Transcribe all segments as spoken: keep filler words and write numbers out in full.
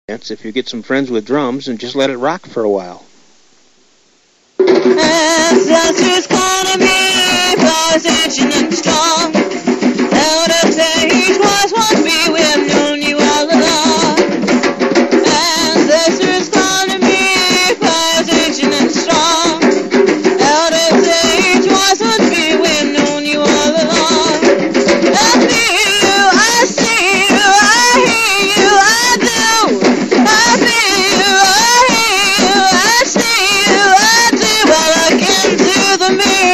if you get some friends with drums and just let it rock for a while. Ancestors calling me, powers ancient and strong. Out of stage was once we have known you all along. Ancestors calling me, powers ancient and strong. Out of stage was once we have known you all along. I feel you, I see you, I hear you, I do. I feel you, I hear you, I see you, I do. I look into the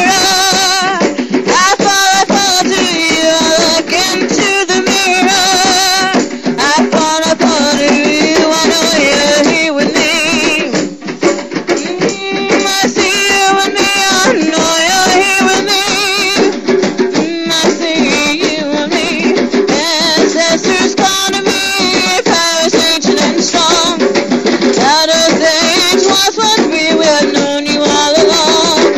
mirror, I fall, I fall to you. I look into the mirror, I fall, I fall to you. I know you're here with me. Mm, I see you and me, I know you're here with me. Mm, I see you and me. Ancestors calling me, powers ancient and strong. Out of age was once we have known you all along.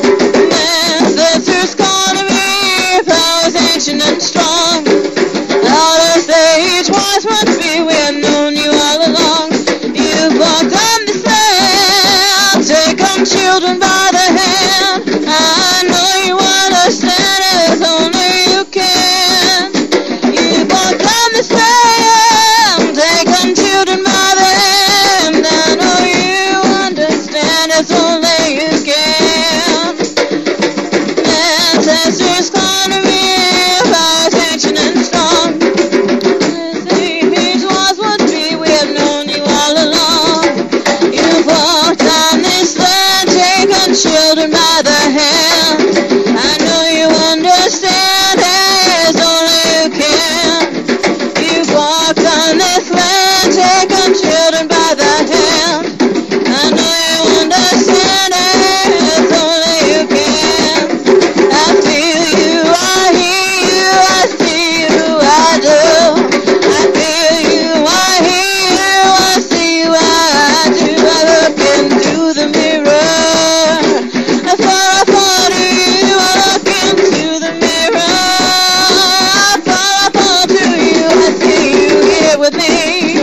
Ancestors calling me, powers ancient and strong. Out of age was once we have known you all along. You walked on the sand, take on children by the hand. I know you understand as only you can. You walked on the sand, take on children by the hand. I know you understand as only you can. Ancestors calling me, powers ancient and strong. This was what we have known you all along. You've walked on this land, taken children by the hand. I know you understand as only you can. You've walked on this land, taken children by the hand. I know you understand as only you can. I feel you, I hear you, I see you, I do. I feel you, I hear you, I see you, I do. I look into the mirror, I fall, I fall to you. I look into the mirror, I fall, I fall to you. I see you here with me.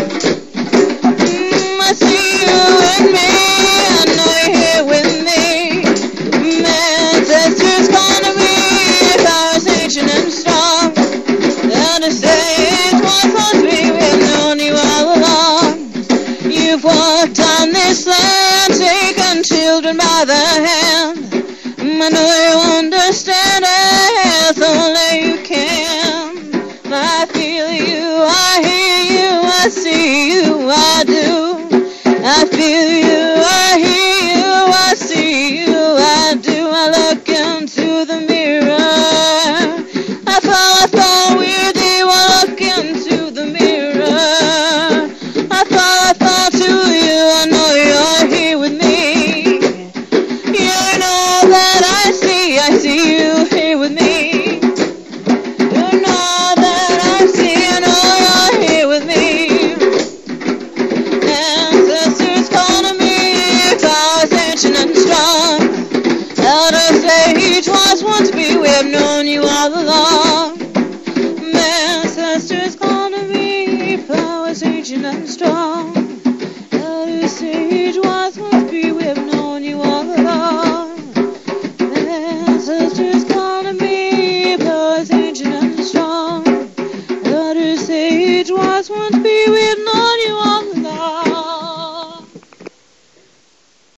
Mm, I see you in me, I know you're here with me. Mm, ancestors calling me, powers ancient and strong. Out of stage was once we have known you all along. You've walked on this land, taken children by the hand. Mm, I know you understand as only you can. I feel you, I hear you, I see you, I do. I feel you, I hear you, I see you, I do. I look into the mirror, I fall, I fall with you. I look into the mirror, I fall, I fall to you. I know you're here with me. You know that I see, I see you here with me. You know that I see, I know you're here with me. Ancestors calling me, powers ancient and strong. Out of stage was once we have known you all along. Ancestors calling me, powers ancient and strong. Out of stage was